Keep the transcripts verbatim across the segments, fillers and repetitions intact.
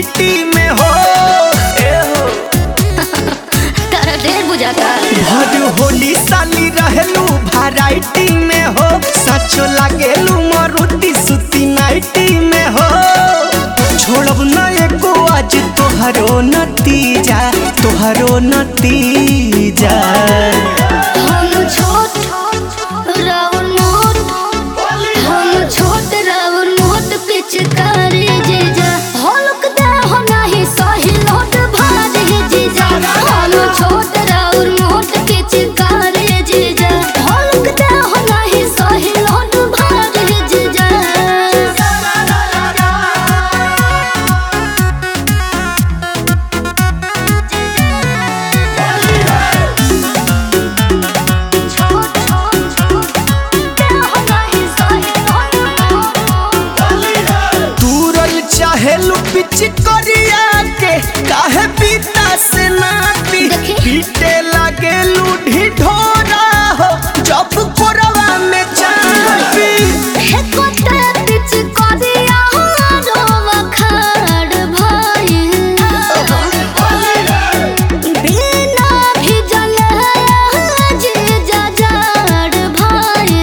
nightie में हो ए हो तारा ढेर बुझाता भर होली साली रहलू वैरायटी में हो सचो लागेलू मारुति सुती नाइटी में हो छोड़ब न एको आज तोहरो नतीजा तोहरो नतीजा हम छोट राउर मोट हम छोट राउर मोट पिचकारी जीजा हल्क दे हो नहीं सही लोट भारी जीजा हम छोट राउर मोट पिचकारी जीजा हल्क दे हो नहीं सही लोट भारी जीजा चाहेलू पिच करिया के काहे पीता से नाती पीटे लागेलू ढिढोरा हो जब कोरवा में चापी हे कोते पिच करिया रोवा खाड़ भाई बिना भिजल जे जाड़ भाई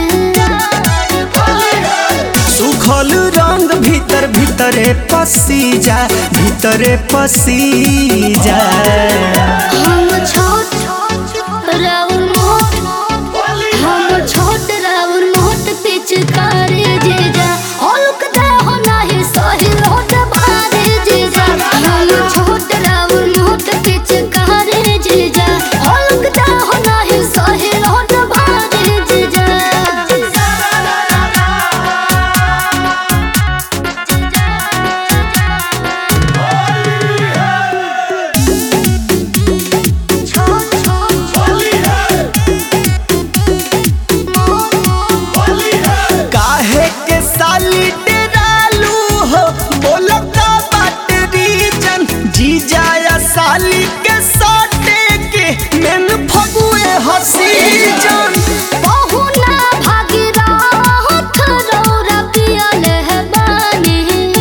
सुखल रंग भीतर भीतरे पसी जा भीतरे पसी जा हम छोट राउर मोट हम छोट राउर मोट पिचकारी जीजा हल्क दे हो नहीं सही लोट भारी जीजा हम छोट राउर मोट पिचकारी जीजा हल्क दे हो नहीं सही लोट भारी जीजा काहे के साली डेरालू हो बोलो का बात रीजन जीजा या साली के साटे के मेन फगुए हसी जन बहुना भागीरथ रौरा पियल है बानी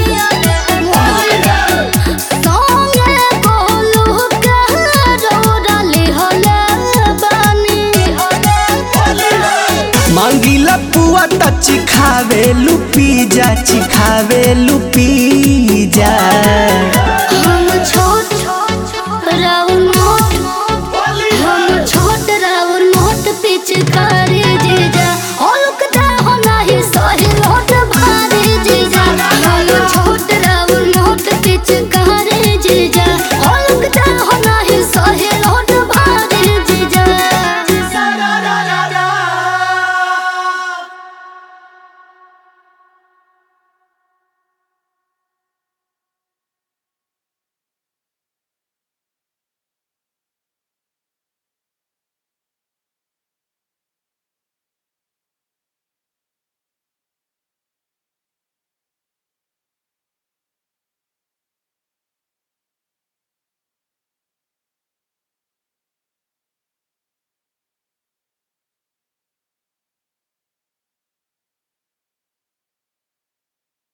संगे बोलू के रौरा लिहल बानी मांगीला पुआ त चिखावे लुपी जा चिखावे लुपी जा